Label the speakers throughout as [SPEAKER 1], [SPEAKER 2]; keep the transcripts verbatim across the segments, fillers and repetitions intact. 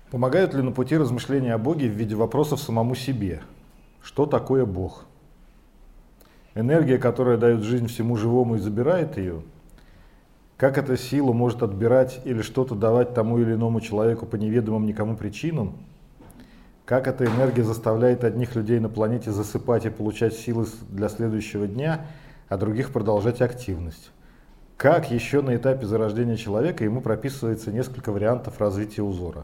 [SPEAKER 1] Помогают ли на пути размышления о Боге в виде вопросов самому себе? Что такое Бог? Энергия, которая дает жизнь всему живому и забирает ее? Как эта сила может отбирать или что-то давать тому или иному человеку по неведомым никому причинам? Как эта энергия заставляет одних людей на планете засыпать и получать силы для следующего дня, а других продолжать активность? Как еще на этапе зарождения человека ему прописывается несколько вариантов развития узора?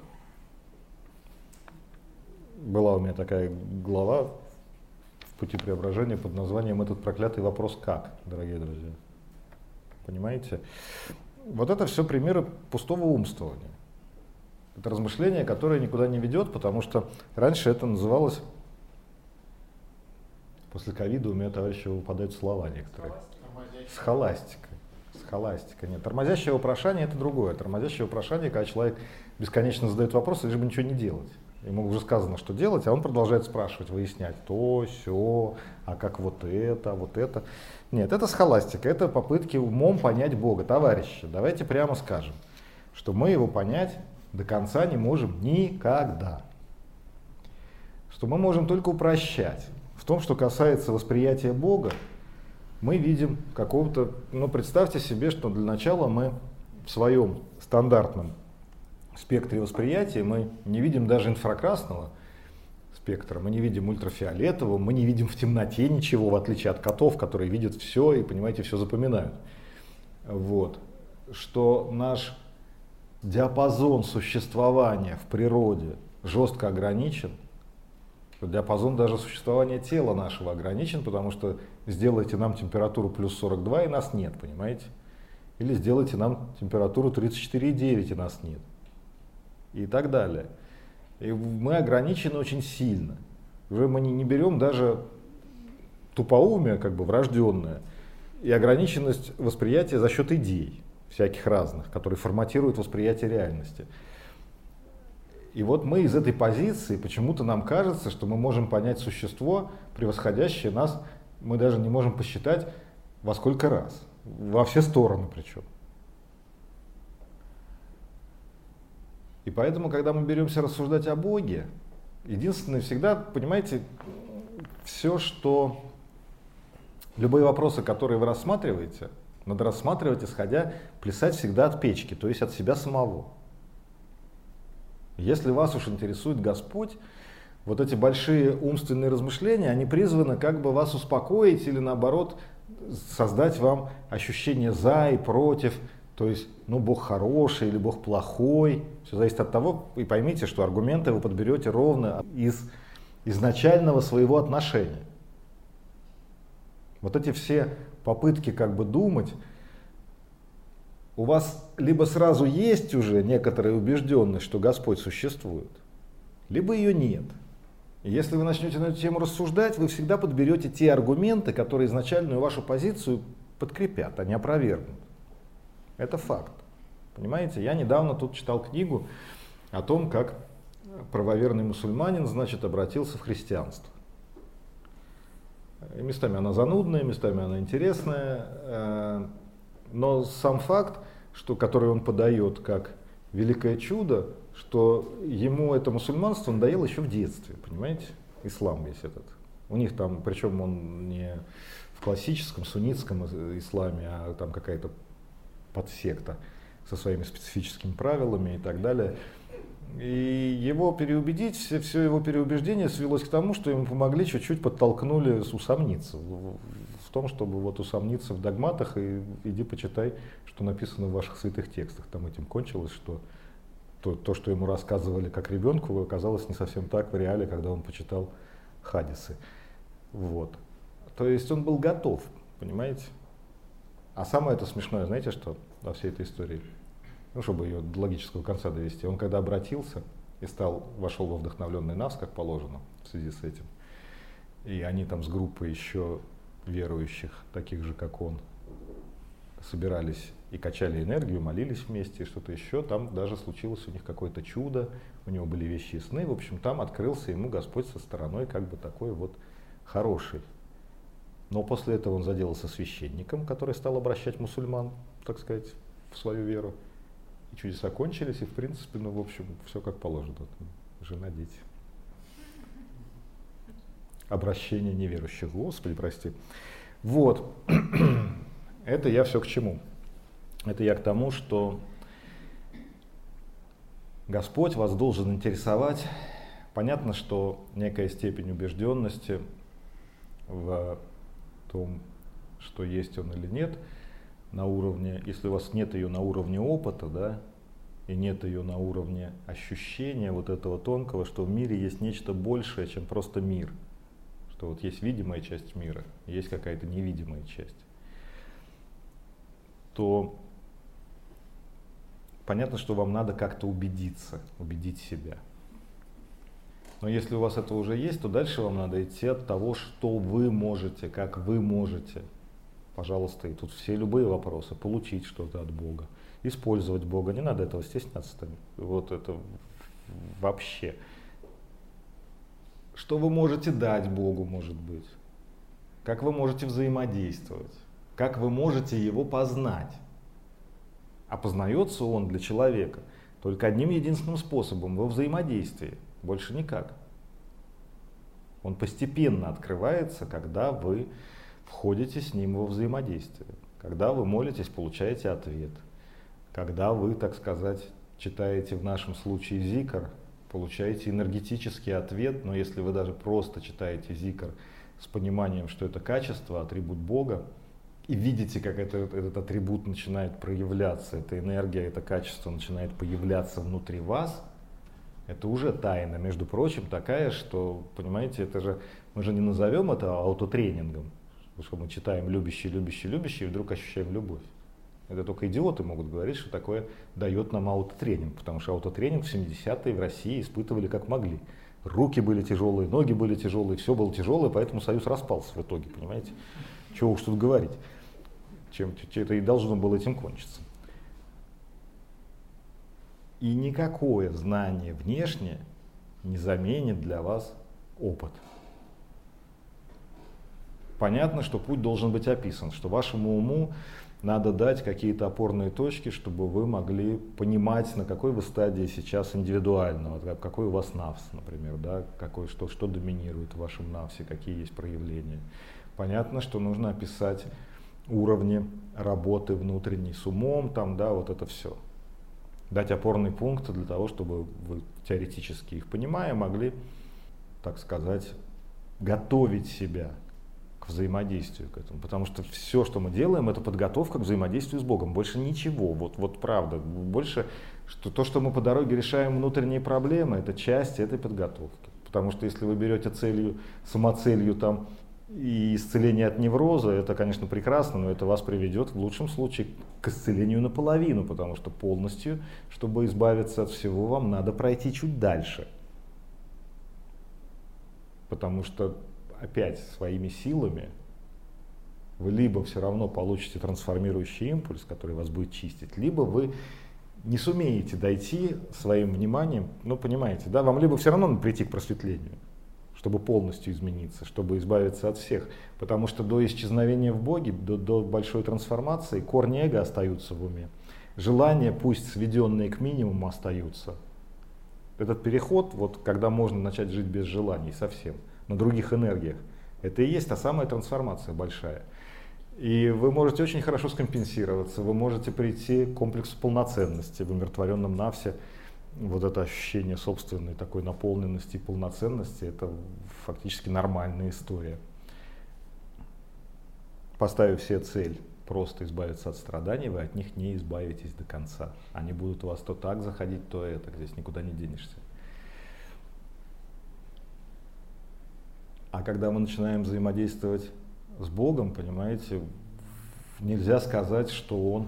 [SPEAKER 1] Была у меня такая глава в пути преображения под названием «Этот проклятый вопрос как», дорогие друзья. Понимаете? Вот это все примеры пустого умствования. Это размышление, которое никуда не ведет, потому что раньше это называлось, после ковида у меня, товарищи, выпадают слова некоторые. Схоластика. Схоластика. Нет, тормозящее вопрошание — это другое. Тормозящее вопрошание, когда человек бесконечно задает вопросы, лишь бы ничего не делать. Ему уже сказано, что делать, а он продолжает спрашивать, выяснять то, сё, а как вот это, вот это. Нет, это схоластика, это попытки умом понять Бога. Товарищи, давайте прямо скажем, что мы его понять до конца не можем никогда. Что мы можем только упрощать. В том, что касается восприятия Бога, мы видим какого-то, ну представьте себе, что для начала мы в своем стандартном спектре восприятия мы не видим даже инфракрасного спектра, мы не видим ультрафиолетового, мы не видим в темноте ничего, в отличие от котов, которые видят все и, понимаете, все запоминают. Вот. Что наш диапазон существования в природе жестко ограничен, диапазон даже существования тела нашего ограничен, потому что сделайте нам температуру плюс сорок два и нас нет, понимаете? Или сделайте нам температуру тридцать четыре и девять и нас нет. И так далее. И мы ограничены очень сильно. Уже мы не, не берем даже тупоумие, как бы врожденное, и ограниченность восприятия за счет идей всяких разных, которые форматируют восприятие реальности. И вот мы из этой позиции, почему-то нам кажется, что мы можем понять существо, превосходящее нас, мы даже не можем посчитать во сколько раз, во все стороны причем. И поэтому, когда мы беремся рассуждать о Боге, единственное всегда, понимаете, все, что, любые вопросы, которые вы рассматриваете, надо рассматривать, исходя, плясать всегда от печки, то есть от себя самого. Если вас уж интересует Господь, вот эти большие умственные размышления, они призваны как бы вас успокоить или наоборот создать вам ощущение за и против. То есть, ну, Бог хороший или Бог плохой, все зависит от того, и поймите, что аргументы вы подберете ровно из изначального своего отношения. Вот эти все попытки как бы думать, у вас либо сразу есть уже некоторая убежденность, что Господь существует, либо ее нет. И если вы начнете на эту тему рассуждать, вы всегда подберете те аргументы, которые изначальную вашу позицию подкрепят, а не опровергнут. Это факт. Понимаете, я недавно тут читал книгу о том, как правоверный мусульманин, значит, обратился в христианство. И местами она занудная, местами она интересная, но сам факт, что, который он подает как великое чудо, что ему это мусульманство надоело еще в детстве, понимаете, ислам весь этот. У них там, причем он не в классическом суннитском исламе, а там какая-то подсекта со своими специфическими правилами и так далее. И его переубедить, все, все его переубеждение свелось к тому, что ему помогли, чуть-чуть подтолкнули усомниться в, в том, чтобы вот усомниться в догматах и иди почитай, что написано в ваших святых текстах. Там этим кончилось, что то, то, что ему рассказывали как ребенку, оказалось не совсем так в реале, когда он почитал хадисы. Вот. То есть он был готов, понимаете? А самое это смешное, знаете что, во всей этой истории? Ну, чтобы ее до логического конца довести. Он когда обратился и стал, вошел во вдохновленный нас, как положено, в связи с этим, и они там с группой еще верующих, таких же, как он, собирались и качали энергию, молились вместе и что-то еще, там даже случилось у них какое-то чудо, у него были вещи и сны, в общем, там открылся ему Господь со стороной как бы такой вот хороший. Но после этого он заделался священником, который стал обращать мусульман, так сказать, в свою веру. и чудеса кончились, и в принципе, ну, в общем, все как положено. Жена, дети. Обращение неверующих. Господи, прости. Вот. Это я все к чему? Это я к тому, что Господь вас должен интересовать. Понятно, что некая степень убежденности в том, что есть Он или нет, на уровне, если у вас нет ее на уровне опыта, да, и нет ее на уровне ощущения вот этого тонкого, что в мире есть нечто большее, чем просто мир. Что вот есть видимая часть мира, есть какая-то невидимая часть, то понятно, что вам надо как-то убедиться, убедить себя. Но если у вас это уже есть, то дальше вам надо идти от того, что вы можете, как вы можете. Пожалуйста, и тут все любые вопросы. Получить что-то от Бога, использовать Бога. Не надо этого стесняться. Вот это вообще. Что вы можете дать Богу, может быть? Как вы можете взаимодействовать? Как вы можете Его познать? А познается Он для человека только одним единственным способом, во взаимодействии, больше никак. Он постепенно открывается, когда вы входите с Ним во взаимодействие, когда вы молитесь, получаете ответ, когда вы, так сказать, читаете в нашем случае зикр, получаете энергетический ответ, но если вы даже просто читаете зикр с пониманием, что это качество, атрибут Бога, и видите, как это, этот атрибут начинает проявляться, эта энергия, это качество начинает появляться внутри вас, это уже тайна, между прочим, такая, что, понимаете, это же, мы же не назовем это аутотренингом, потому что мы читаем любящий, любящий, любящий, и вдруг ощущаем любовь. Это только идиоты могут говорить, что такое дает нам аутотренинг, потому что аутотренинг в семидесятые в России испытывали как могли. Руки были тяжелые, ноги были тяжелые, все было тяжелое, поэтому Союз распался в итоге, понимаете? Чего уж тут говорить, чем это и должно было этим кончиться. И никакое знание внешнее не заменит для вас опыт. Понятно, что путь должен быть описан, что вашему уму надо дать какие-то опорные точки, чтобы вы могли понимать, на какой вы стадии сейчас индивидуального, какой у вас навс, например, да, какой, что, что доминирует в вашем навсе, какие есть проявления. Понятно, что нужно описать уровни работы внутренней с умом, там, да, вот это все. Дать опорные пункты для того, чтобы вы теоретически их понимая, могли, так сказать, готовить себя к взаимодействию к этому. Потому что все, что мы делаем, это подготовка к взаимодействию с Богом. Больше ничего. Вот, вот правда. Больше что, то, что мы по дороге решаем внутренние проблемы, это часть этой подготовки. Потому что если вы берете целью, самоцелью там, и исцеление от невроза, это, конечно, прекрасно, но это вас приведет в лучшем случае к исцелению наполовину, потому что полностью, чтобы избавиться от всего, вам надо пройти чуть дальше. Потому что опять своими силами вы либо все равно получите трансформирующий импульс, который вас будет чистить, либо вы не сумеете дойти своим вниманием, ну понимаете, да, вам либо все равно надо прийти к просветлению, чтобы полностью измениться, чтобы избавиться от всех. Потому что до исчезновения в Боге, до, до большой трансформации, корни эго остаются в уме. Желания, пусть сведенные к минимуму, остаются. Этот переход, вот, когда можно начать жить без желаний совсем, на других энергиях, это и есть та самая трансформация большая. И вы можете очень хорошо скомпенсироваться, вы можете прийти к комплексу полноценности в умиротворенном навсе. Вот это ощущение собственной такой наполненности и полноценности, это фактически нормальная история. Поставив себе цель просто избавиться от страданий, вы от них не избавитесь до конца. Они будут у вас то так заходить, то это, здесь никуда не денешься. А когда мы начинаем взаимодействовать с Богом, понимаете, нельзя сказать, что Он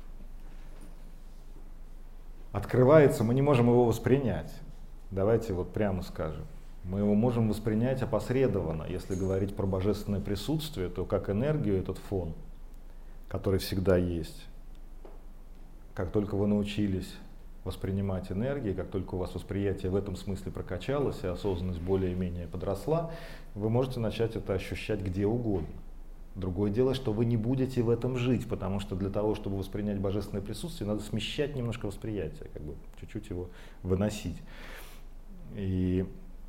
[SPEAKER 1] открывается, мы не можем его воспринять. Давайте вот прямо скажем. Мы его можем воспринять опосредованно. Если говорить про божественное присутствие, то как энергию, этот фон, который всегда есть. Как только вы научились воспринимать энергии, как только у вас восприятие в этом смысле прокачалось, и осознанность более-менее подросла, вы можете начать это ощущать где угодно. Другое дело, что вы не будете в этом жить, потому что для того, чтобы воспринять божественное присутствие, надо смещать немножко восприятие, как бы чуть-чуть его выносить. И,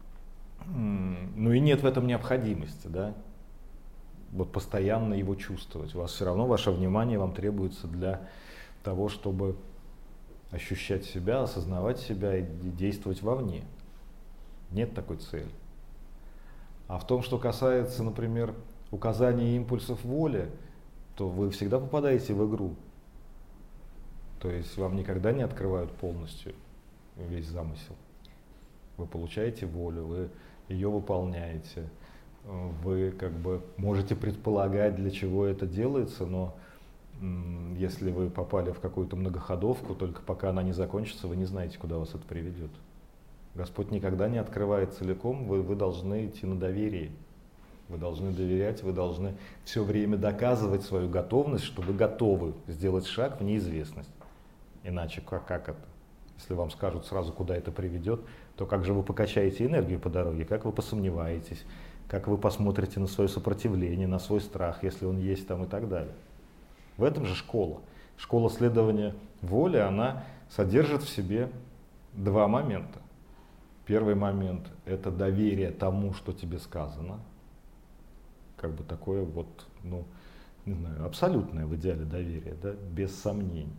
[SPEAKER 1] ну и нет в этом необходимости, да, вот постоянно его чувствовать. У вас все равно ваше внимание вам требуется для того, чтобы ощущать себя, осознавать себя и действовать вовне. Нет такой цели. А в том, что касается, например, указания импульсов воли, то вы всегда попадаете в игру. То есть вам никогда не открывают полностью весь замысел. Вы получаете волю, вы ее выполняете, вы как бы можете предполагать, для чего это делается, но м, если вы попали в какую-то многоходовку, только пока она не закончится, вы не знаете, куда вас это приведет. Господь никогда не открывает целиком, вы, вы должны идти на доверие. Вы должны доверять, вы должны все время доказывать свою готовность, что вы готовы сделать шаг в неизвестность. Иначе как, как это? Если вам скажут сразу, куда это приведет, то как же вы покачаете энергию по дороге, как вы посомневаетесь, как вы посмотрите на свое сопротивление, на свой страх, если он есть там и так далее. В этом же школа. Школа следования воли, она содержит в себе два момента. Первый момент – это доверие тому, что тебе сказано. Как бы такое вот, ну, не знаю, абсолютное в идеале доверие, да, без сомнений.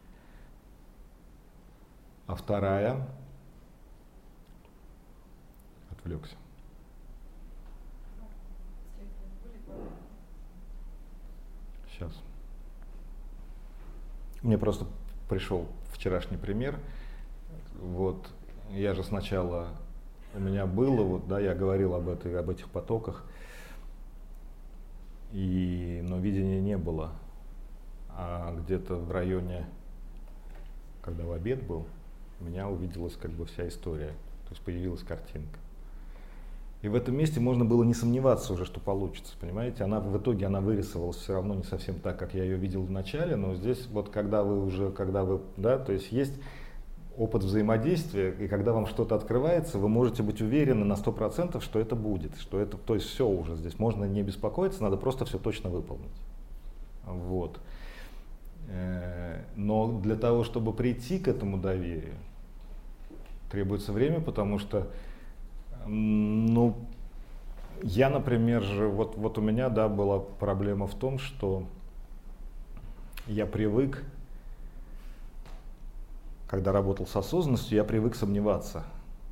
[SPEAKER 1] А вторая, отвлекся. Сейчас. Мне просто пришел вчерашний пример. Вот, я же сначала, у меня было, вот, да, я говорил об, этой, об этих потоках. И, но видения не было. А где-то в районе, когда в обед был, у меня увиделась как бы вся история. То есть появилась картинка. И в этом месте можно было не сомневаться уже, что получится, понимаете? Она в итоге она вырисовалась все равно не совсем так, как я ее видел в начале, но здесь вот когда вы уже, когда вы, да, то есть есть опыт взаимодействия, и когда вам что-то открывается, вы можете быть уверены на сто процентов, что это будет, что это, то есть все уже здесь, можно не беспокоиться, надо просто все точно выполнить. Вот. Но для того, чтобы прийти к этому доверию, требуется время, потому что, ну, я, например, же, вот, вот у меня, да, была проблема в том, что я привык, когда работал с осознанностью, я привык сомневаться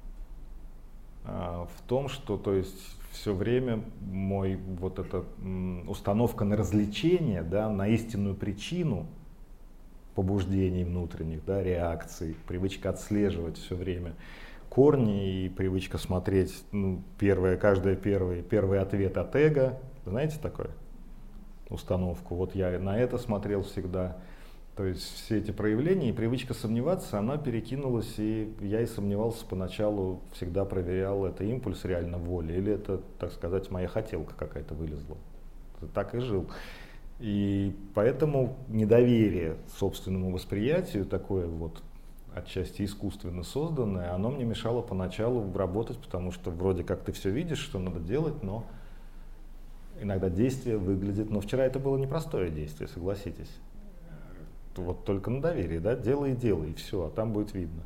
[SPEAKER 1] а, в том, что, то есть, все время мой вот эта м, установка на развлечение, да, на истинную причину побуждений внутренних, да, реакций, привычка отслеживать все время корни и привычка смотреть, ну, первое, каждое первый, первый ответ от эго, знаете такое? Установку. Вот я на это смотрел всегда. То есть все эти проявления и привычка сомневаться, она перекинулась, и я и сомневался поначалу, всегда проверял, это импульс реально воли, или это, так сказать, моя хотелка какая-то вылезла. Так и жил. И поэтому недоверие собственному восприятию, такое вот отчасти искусственно созданное, оно мне мешало поначалу работать, потому что вроде как ты все видишь, что надо делать, но иногда действие выглядит, но вчера это было непростое действие, согласитесь. Вот только на доверие, да, делай и делай, и все, а там будет видно.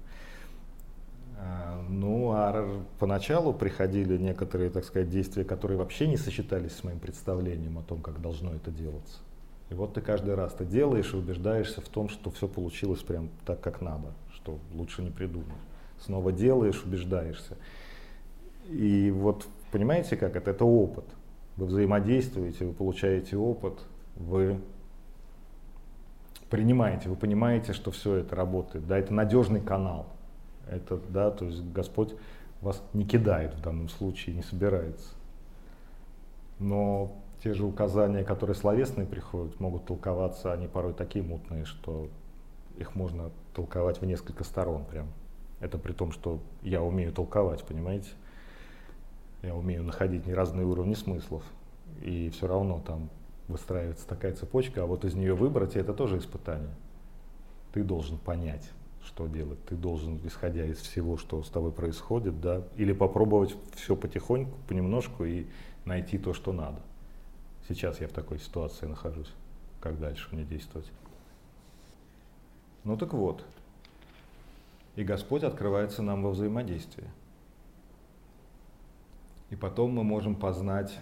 [SPEAKER 1] Ну, а поначалу приходили некоторые, так сказать, действия, которые вообще не сочетались с моим представлением о том, как должно это делаться. И вот ты каждый раз ты делаешь и убеждаешься в том, что все получилось прям так, как надо, что лучше не придумать. Снова делаешь, убеждаешься. И вот понимаете, как это? Это опыт. Вы взаимодействуете, вы получаете опыт, вы принимаете, вы понимаете, что все это работает, да, это надежный канал. Это, да, то есть Господь вас не кидает в данном случае, не собирается. Но те же указания, которые словесные приходят, могут толковаться, они порой такие мутные, что их можно толковать в несколько сторон прям. Это при том, что я умею толковать, понимаете? Я умею находить разные уровни смыслов. И все равно там выстраивается такая цепочка, а вот из нее выбрать, и это тоже испытание. Ты должен понять, что делать. Ты должен, исходя из всего, что с тобой происходит, да, или попробовать все потихоньку, понемножку и найти то, что надо. Сейчас я в такой ситуации нахожусь. Как дальше мне действовать? Ну так вот. И Господь открывается нам во взаимодействии. И потом мы можем познать,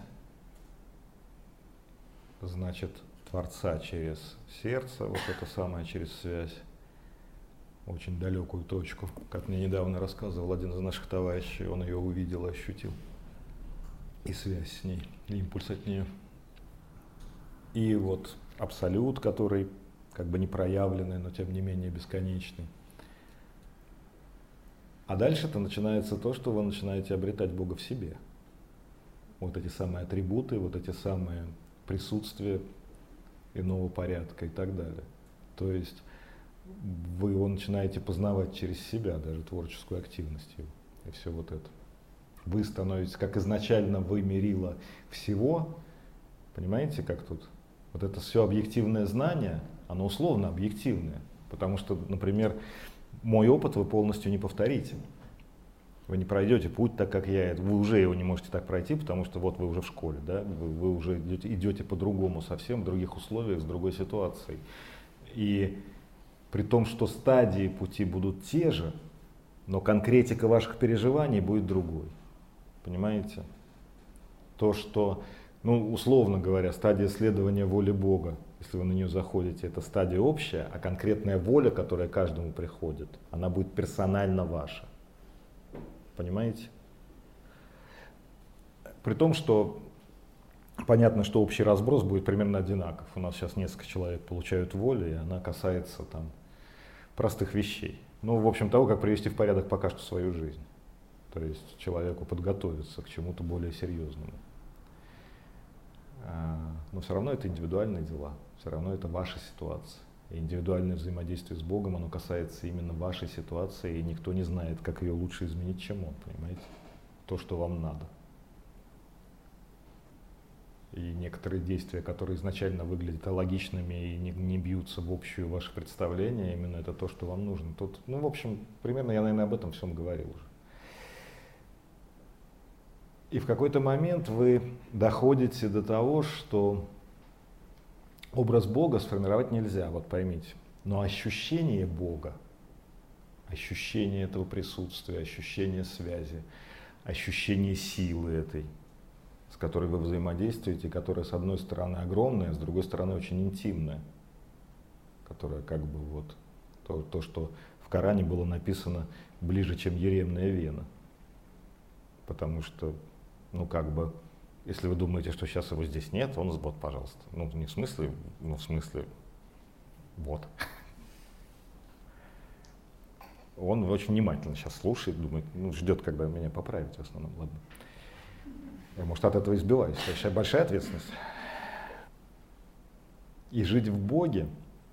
[SPEAKER 1] значит, Творца через сердце, вот это самое, через связь, очень далекую точку. Как мне недавно рассказывал один из наших товарищей, он ее увидел и ощутил. И связь с ней, и импульс от нее. И вот абсолют, который как бы не проявленный, но тем не менее бесконечный. А дальше-то начинается то, что вы начинаете обретать Бога в себе. Вот эти самые атрибуты, вот эти самые присутствия иного порядка и так далее. То есть вы его начинаете познавать через себя, даже творческую активность его, и все вот это. Вы становитесь, как изначально вы мерило всего, понимаете, как тут? Вот это все объективное знание, оно условно объективное, потому что, например, мой опыт вы полностью не повторите. Вы не пройдете путь так, как я, вы уже его не можете так пройти, потому что вот вы уже в школе, да? вы, вы уже идете, идете по-другому, совсем в других условиях, с другой ситуацией. И при том, что стадии пути будут те же, но конкретика ваших переживаний будет другой. Понимаете? То, что, ну, условно говоря, стадия следования воли Бога, если вы на нее заходите, это стадия общая, а конкретная воля, которая каждому приходит, она будет персонально ваша. Понимаете? При том, что понятно, что общий разброс будет примерно одинаков. У нас сейчас несколько человек получают волю, и она касается там простых вещей. Ну, в общем, того, как привести в порядок пока что свою жизнь. То есть человеку подготовиться к чему-то более серьезному. Но все равно это индивидуальные дела, все равно это ваша ситуация. И индивидуальное взаимодействие с Богом, оно касается именно вашей ситуации, и никто не знает, как ее лучше изменить, чем он, понимаете? То, что вам надо. И некоторые действия, которые изначально выглядят логичными и не, не бьются в общую ваше представление, именно это то, что вам нужно. Тут, ну, в общем, примерно я, наверное, об этом всем говорил уже. И в какой-то момент вы доходите до того, что образ Бога сформировать нельзя, вот поймите. Но ощущение Бога, ощущение этого присутствия, ощущение связи, ощущение силы этой, с которой вы взаимодействуете, которая с одной стороны огромная, с другой стороны очень интимная, которая как бы вот то, то что в Коране было написано ближе, чем еремная вена. Потому что, ну как бы, если вы думаете, что сейчас его здесь нет, он вот, пожалуйста. Ну, не в смысле, ну, в смысле, вот. Он очень внимательно сейчас слушает, думает, ну, ждет, когда меня поправить в основном, ладно. Я, может, от этого избиваюсь, это большая ответственность. И жить в Боге,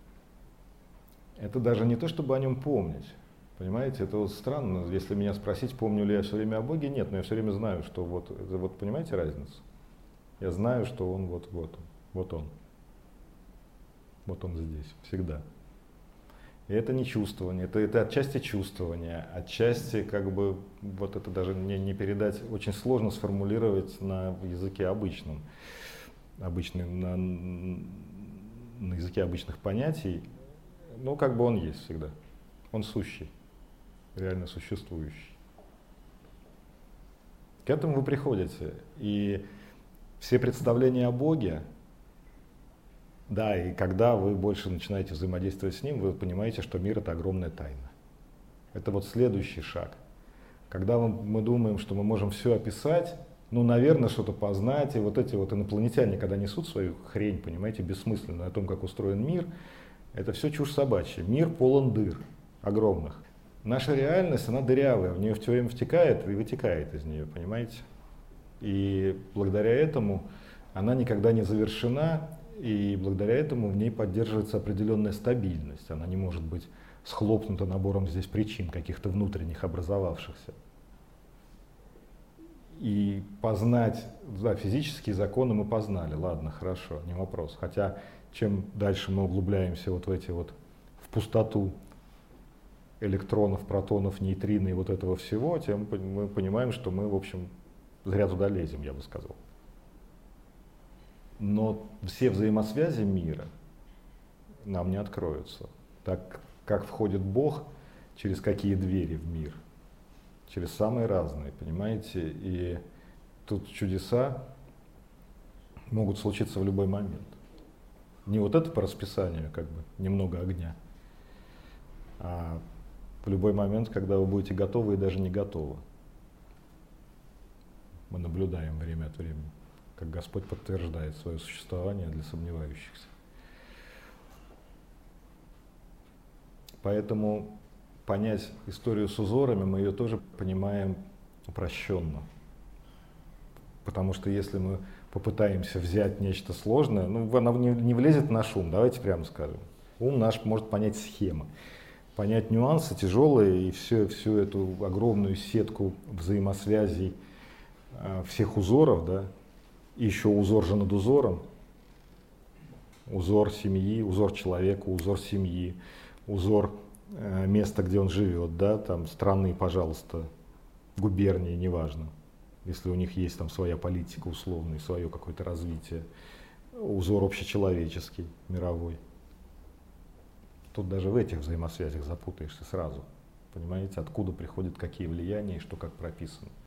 [SPEAKER 1] это даже не то, чтобы о нем помнить. Понимаете, это вот странно, если меня спросить, помню ли я все время о Боге, нет, но я все время знаю, что вот, это вот понимаете разницу? Я знаю, что он вот, вот, вот он, вот он здесь, всегда. И это не чувствование, это, это отчасти чувствование, отчасти как бы, вот это даже не, не передать, очень сложно сформулировать на языке обычном, обычным, на, на языке обычных понятий, но как бы он есть всегда, он сущий. Реально существующий. К этому вы приходите, и все представления о Боге, да, и когда вы больше начинаете взаимодействовать с Ним, вы понимаете, что мир — это огромная тайна. Это вот следующий шаг. Когда мы, мы думаем, что мы можем все описать, ну, наверное, что-то познать, и вот эти вот инопланетяне, когда несут свою хрень, понимаете, бессмысленную, о том, как устроен мир, это все чушь собачья. Мир полон дыр огромных. Наша реальность, она дырявая, в нее все время втекает и вытекает из нее, понимаете? И благодаря этому она никогда не завершена, и благодаря этому в ней поддерживается определенная стабильность. Она не может быть схлопнута набором здесь причин, каких-то внутренних образовавшихся. И познать, да, физические законы мы познали, ладно, хорошо, не вопрос. Хотя чем дальше мы углубляемся вот в эти вот, в пустоту электронов, протонов, нейтрино и вот этого всего, тем мы понимаем, что мы, в общем, зря туда лезем, я бы сказал. Но все взаимосвязи мира нам не откроются. Так как входит Бог, через какие двери в мир? Через самые разные, понимаете? И тут чудеса могут случиться в любой момент. Не вот это по расписанию, как бы, немного огня, а в любой момент, когда вы будете готовы и даже не готовы. Мы наблюдаем время от времени, как Господь подтверждает свое существование для сомневающихся. Поэтому понять историю с узорами мы ее тоже понимаем упрощенно. Потому что если мы попытаемся взять нечто сложное, ну, оно не, не влезет в наш ум, давайте прямо скажем. Ум наш может понять схемы, понять нюансы тяжелые и всю, всю эту огромную сетку взаимосвязей э, всех узоров, да, и еще узор же над узором, узор семьи, узор человека, узор семьи, узор э, места, где он живет, да, там страны, пожалуйста, губернии, неважно. Если у них есть там своя политика условная, свое какое-то развитие, узор общечеловеческий, мировой. Тут даже в этих взаимосвязях запутаешься сразу. Понимаете, откуда приходят какие влияния и что как прописано.